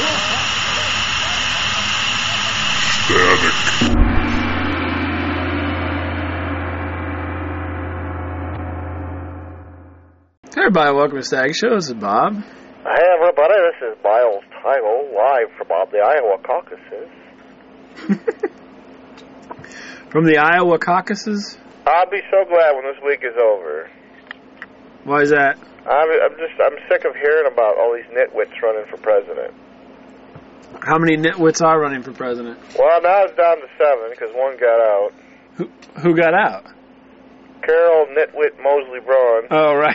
Static. Hey everybody, welcome to Static Show. This is Bob. Hey everybody, this is Miles Tylo, live from the Iowa caucuses. From the Iowa caucuses? I'll be so glad when this week is over. Why is that? I'm sick of hearing about all these nitwits running for president. How many nitwits are running for president? Well, now it's down to 7 because one got out. Who got out? Carol Nitwit Mosley Braun. Oh, right.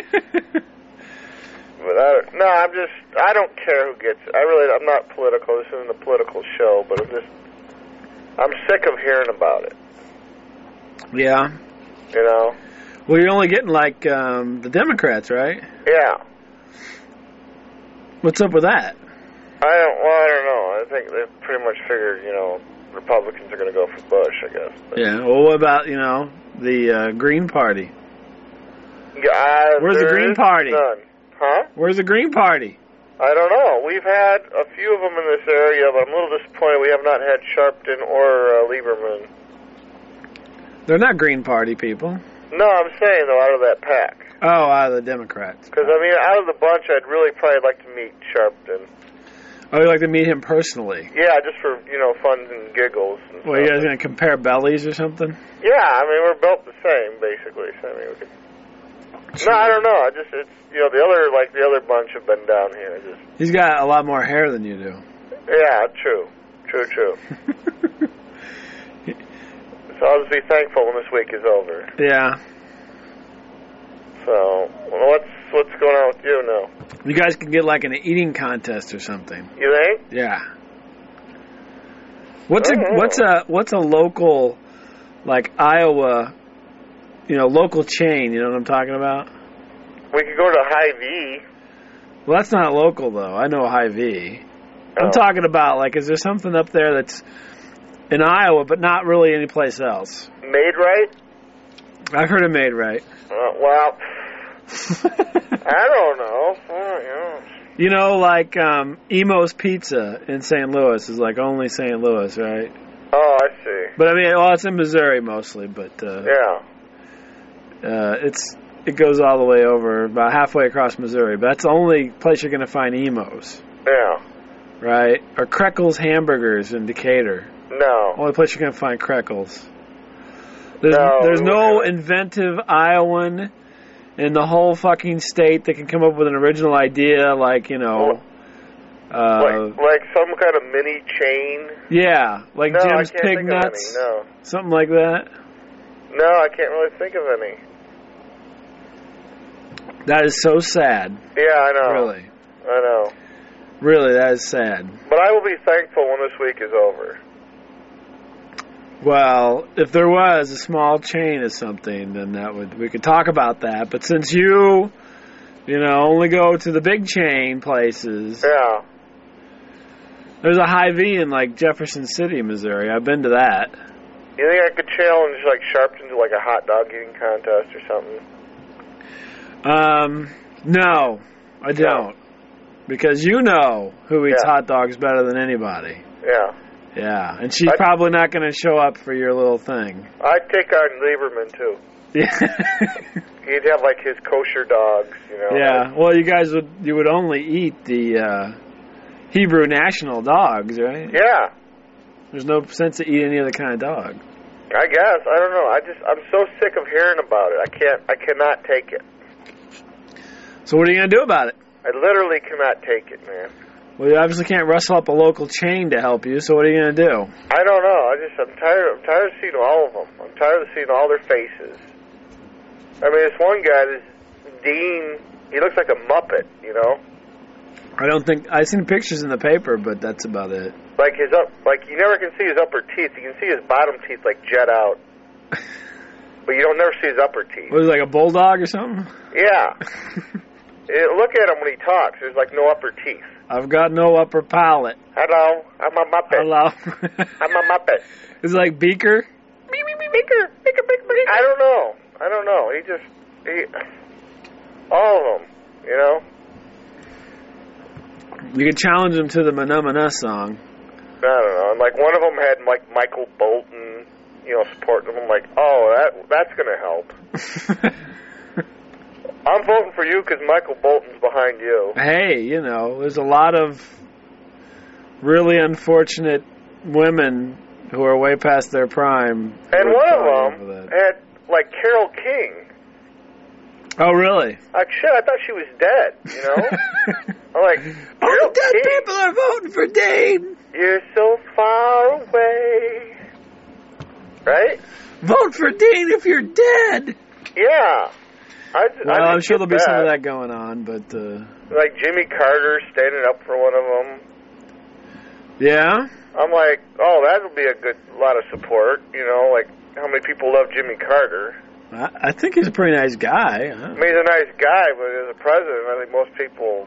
But I don't care who gets it. I'm not political. This isn't a political show, but I'm sick of hearing about it. Yeah. You know? Well, you're only getting like the Democrats, right? Yeah. What's up with that? I don't know. I think they've pretty much figured, Republicans are going to go for Bush, I guess. But. Yeah. Well, what about, the Green Party? Where's the Green Party? None. Huh? Where's the Green Party? I don't know. We've had a few of them in this area, but I'm a little disappointed we have not had Sharpton or Lieberman. They're not Green Party people. No, I'm saying, though, out of that pack. Oh, out of the Democrats. Because, out of the bunch, I'd really probably like to meet Sharpton. Oh, you'd like to meet him personally? Yeah, just for, fun and giggles. And well, you guys going to compare bellies or something? Yeah, we're built the same, basically. So, we could... No, I don't know. The other bunch have been down here. He's got a lot more hair than you do. Yeah, true. So I'll just be thankful when this week is over. Yeah. So, what's going on with you now? You guys can get like an eating contest or something. You think? Yeah. What's a local, like Iowa, local chain? You know what I'm talking about? We could go to Hy-Vee. Well, that's not local though. I know Hy-Vee. I'm talking about is there something up there that's in Iowa, but not really any place else? Made Right? I've heard of Made Right. Well, I don't know. Emo's Pizza in St. Louis is only St. Louis, right? Oh, I see. But it's in Missouri mostly, but yeah. It goes all the way over, about halfway across Missouri. But that's the only place you're going to find Emo's. Yeah. Right? Or Krekel's Hamburgers in Decatur. No. Only place you're going to find Krekel's. There's no inventive Iowan in the whole fucking state that can come up with an original idea, like some kind of mini chain. Yeah, like no, Jim's Pig Nuts. No. Something like that. No, I can't really think of any. That is so sad. Yeah, I know. Really. I know. Really, that is sad. But I will be thankful when this week is over. Well, if there was a small chain of something, then we could talk about that. But since you only go to the big chain places. Yeah. There's a Hy-Vee in Jefferson City, Missouri. I've been to that. You think I could challenge Sharpton to a hot dog eating contest or something? No, I don't. Because you know who eats hot dogs better than anybody. Yeah. Yeah, and she's probably not going to show up for your little thing. I'd take on Lieberman, too. Yeah. He'd have, his kosher dogs, Yeah, well, you would only eat the Hebrew national dogs, right? Yeah. There's no sense to eat any other kind of dog. I guess. I don't know. I'm so sick of hearing about it. I cannot take it. So what are you going to do about it? I literally cannot take it, man. Well, you obviously can't rustle up a local chain to help you, so what are you going to do? I don't know. I'm tired of seeing all of them. I'm tired of seeing all their faces. This one guy, this Dean, he looks like a Muppet, I don't think... I've seen pictures in the paper, but that's about it. You never can see his upper teeth. You can see his bottom teeth, jet out. But you don't never see his upper teeth. Was it like a bulldog or something? Yeah. Look at him when he talks. There's, no upper teeth. I've got no upper palate. Hello, I'm a Muppet. Hello. I'm a Muppet. Is it like Beaker? Beaker. I don't know. All of them, You could challenge them to the Mana Mana song. I don't know. And, like, one of them had, like, Michael Bolton, supporting them. I'm like, oh, that's going to help. I'm voting for you because Michael Bolton's behind you. Hey, there's a lot of really unfortunate women who are way past their prime. And one of them had, like, Carole King. Oh, really? Like, shit, I thought she was dead, I'm like, all the dead people are voting for Dean. You're so far away. Right? Vote for Dean if you're dead. Yeah. I'm sure there'll be some of that going on, but... like Jimmy Carter standing up for one of them. Yeah? I'm like, oh, that'll be a good lot of support, like how many people love Jimmy Carter. I think he's a pretty nice guy. I mean, he's a nice guy, but as a president, I think most people,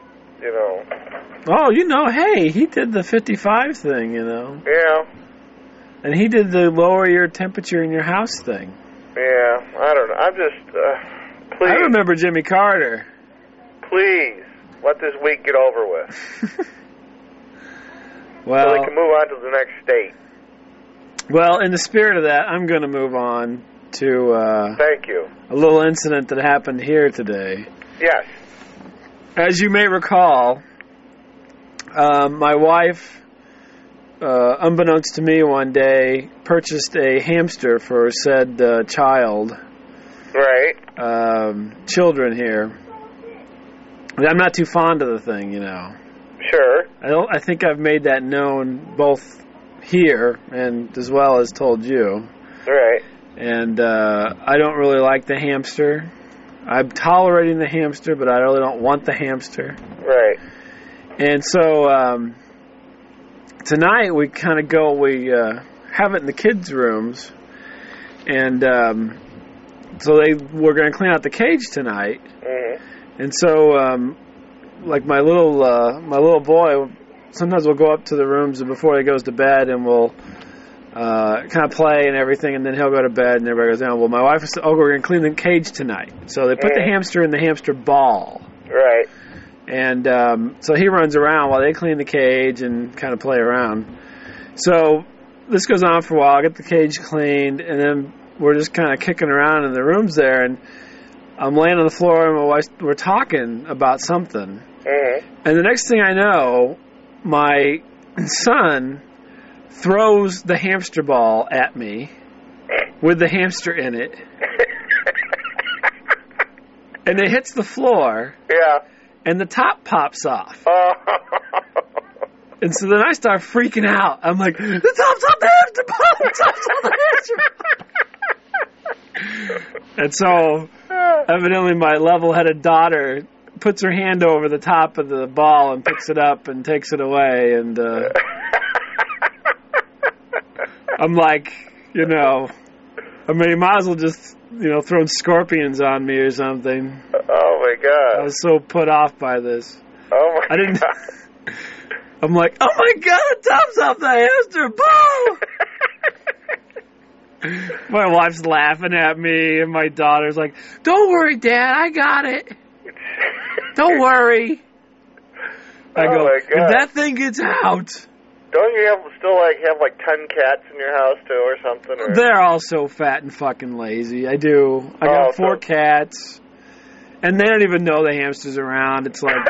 Oh, hey, he did the 55 thing, Yeah. And he did the lower your temperature in your house thing. Yeah, I don't know. I'm just, please. I remember Jimmy Carter. Please, let this week get over with. Well, so they can move on to the next state. Well, in the spirit of that, I'm going to move on to thank you. A little incident that happened here today. Yes. As you may recall, my wife, unbeknownst to me one day, purchased a hamster for said child. Right. Children here. I'm not too fond of the thing, Sure. I think I've made that known both here and as well as told you. Right. And I don't really like the hamster. I'm tolerating the hamster, but I really don't want the hamster. Right. And so tonight we kind of we have it in the kids' rooms, and so we're going to clean out the cage tonight. Mm-hmm. And so, like my little boy, sometimes we'll go up to the rooms before he goes to bed, and we'll kind of play and everything, and then he'll go to bed, and everybody goes down. Well, my wife said, we're going to clean the cage tonight. So they put the hamster in the hamster ball. Right. And so he runs around while they clean the cage and kind of play around. So this goes on for a while. I get the cage cleaned, and then we're just kind of kicking around in the rooms there, and I'm laying on the floor, and my wife, we're talking about something. Mm-hmm. And the next thing I know, my son throws the hamster ball at me with the hamster in it. And it hits the floor. Yeah. And the top pops off. And so then I start freaking out. I'm like, the top's on the hamster ball! The top's on the hamster ball! And so, evidently my level-headed daughter puts her hand over the top of the ball and picks it up and takes it away. And I'm like, you might as well just, throw scorpions on me or something. Oh, my God. I was so put off by this. Oh, my God. I'm like, oh, my God, the top's off the hamster ball! My wife's laughing at me, and my daughter's like, don't worry, Dad, I got it. Don't worry. I go, if that thing gets out... Don't you still have 10 cats in your house, too, or something? Or? They're all so fat and fucking lazy. I do. I got 4 cats, and they don't even know the hamster's around. It's like,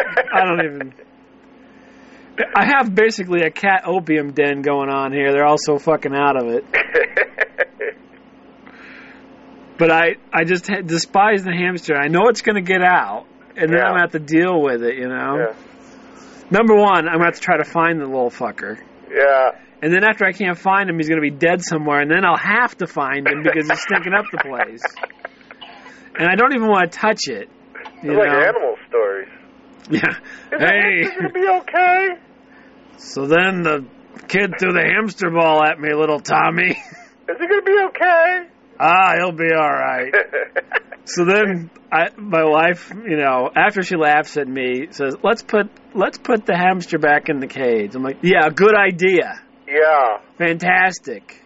I have basically a cat opium den going on here. They're all so fucking out of it. But I just despise the hamster. I know it's going to get out, and then I'm going to have to deal with it, Yeah. Number one, I'm going to have to try to find the little fucker. Yeah. And then after I can't find him, he's going to be dead somewhere, and then I'll have to find him because he's stinking up the place. And I don't even want to touch it. It's like animal stories. Yeah. Is it going to be okay? So then the kid threw the hamster ball at me, little Tommy. Is he going to be okay? He'll be all right. So then my wife, after she laughs at me, says, let's put the hamster back in the cage. I'm like, yeah, good idea. Yeah. Fantastic.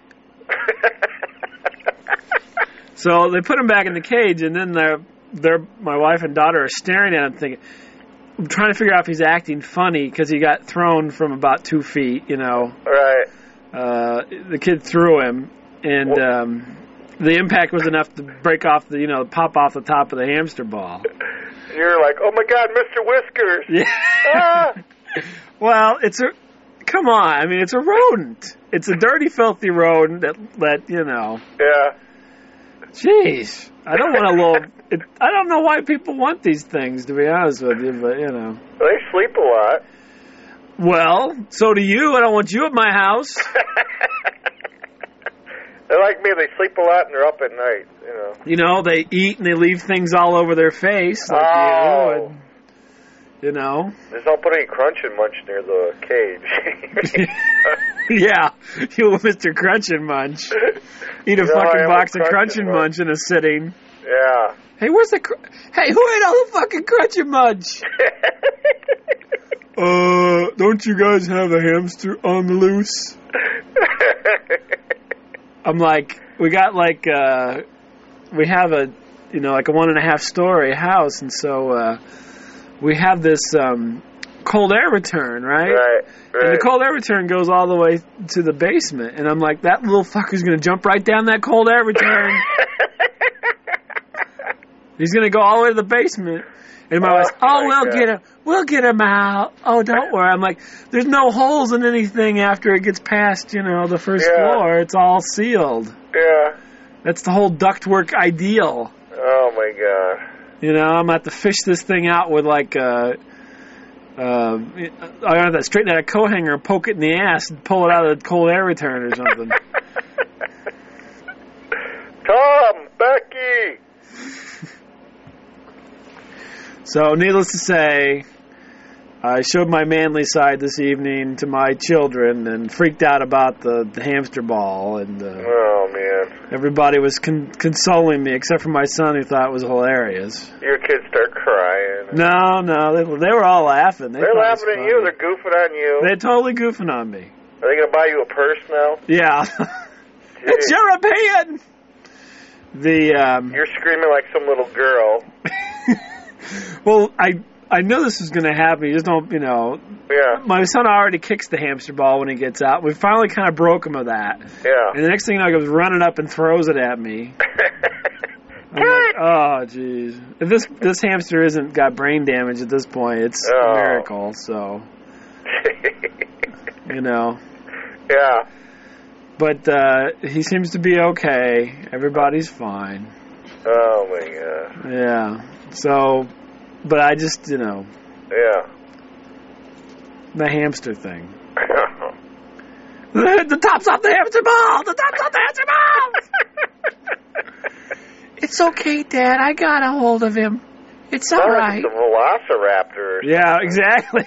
So they put him back in the cage, and then my wife and daughter are staring at him thinking, I'm trying to figure out if he's acting funny because he got thrown from about 2 feet, you know. Right. The kid threw him, and the impact was enough to break off pop off the top of the hamster ball. You're like, oh my God, Mr. Whiskers. Yeah. Ah! Well, come on. I mean, it's a rodent. It's a dirty, filthy rodent that you know. Yeah. Jeez. I don't know why people want these things, to be honest with you, but, you know. They sleep a lot. Well, so do you. I don't want you at my house. They're like me. They sleep a lot and they're up at night, you know. You know, they eat and they leave things all over their face. Like you, and, you know. Just don't put any Crunch and Munch near the cage. Yeah, you Mr. Crunch and Munch. Eat a fucking box of Crunch and Munch in a sitting. Yeah. Hey, where's the... Hey, who ate all the fucking Crunch and Munch? Don't you guys have a hamster on the loose? I'm like, we have a, like a 1.5 story house, and so, we have this, cold air return, right? Right. And the cold air return goes all the way to the basement, and I'm like, that little fucker's gonna jump right down that cold air return. He's gonna go all the way to the basement. And my wife's, we'll get him out. Oh, don't worry. I'm like, there's no holes in anything after it gets past, the first floor. It's all sealed. Yeah. That's the whole ductwork ideal. Oh my God. I'm gonna have to fish this thing out with like I have to straighten out a coat hanger and poke it in the ass and pull it out of the cold air return or something. Tom, Becky. So, needless to say, I showed my manly side this evening to my children and freaked out about the hamster ball. And oh, man. Everybody was consoling me, except for my son, who thought it was hilarious. Your kids start crying. No, they were all laughing. They're laughing at you. They're goofing on you. They're totally goofing on me. Are they going to buy you a purse now? Yeah. It's European! You're screaming like some little girl. Well, I know this is going to happen. You just don't, Yeah. My son already kicks the hamster ball when he gets out. We finally kind of broke him of that. Yeah. And the next thing you know, he goes running up and throws it at me. I'm like, oh, jeez. If this hamster isn't got brain damage at this point, it's a miracle, so. Yeah. But he seems to be okay. Everybody's fine. Oh, my God. Yeah. So, but I just, Yeah. The hamster thing. The top's off the hamster ball! The top's off the hamster ball! It's okay, Dad. I got a hold of him. It's all right. It's a velociraptor. Yeah, exactly.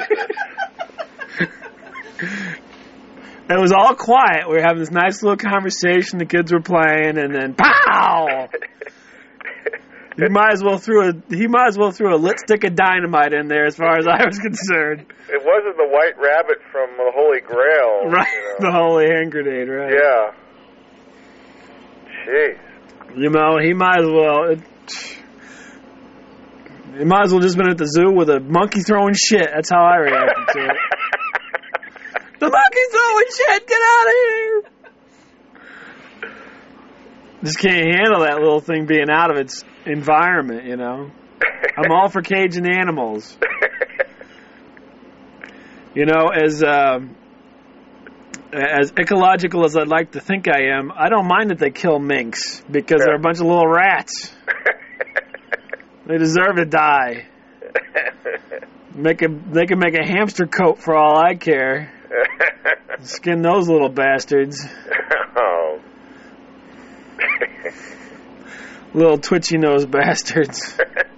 It was all quiet. We were having this nice little conversation. The kids were playing, and then pow! He might as well threw a lit stick of dynamite in there, as far as I was concerned. It wasn't the white rabbit from the Holy Grail, right? The holy hand grenade, right? Yeah. Jeez. He might as well. He might as well just been at the zoo with a monkey throwing shit. That's how I reacted to it. The monkey's throwing shit! Get out of here! Just can't handle that little thing being out of its environment, I'm all for caging animals. As ecological as I'd like to think I am, I don't mind that they kill minks because they're a bunch of little rats. They deserve to die. They can make a hamster coat for all I care. Skin those little bastards. Oh. Little twitchy nosed bastards.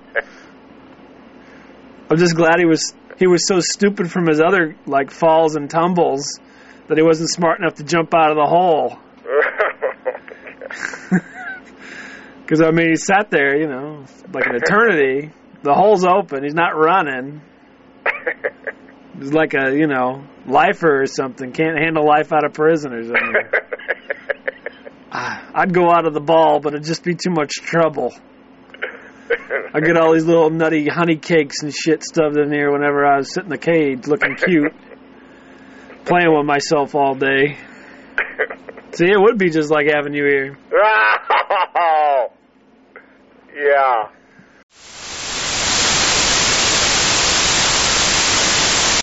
I'm just glad he was so stupid from his other falls and tumbles that he wasn't smart enough to jump out of the hole. Because he sat there, like an eternity. The hole's open. He's not running. He's like a lifer or something. Can't handle life out of prison or something. I'd go out of the ball, but it'd just be too much trouble. I get all these little nutty honey cakes and shit stuffed in here whenever I was sitting in the cage looking cute. Playing with myself all day. See, it would be just like having you here. Yeah.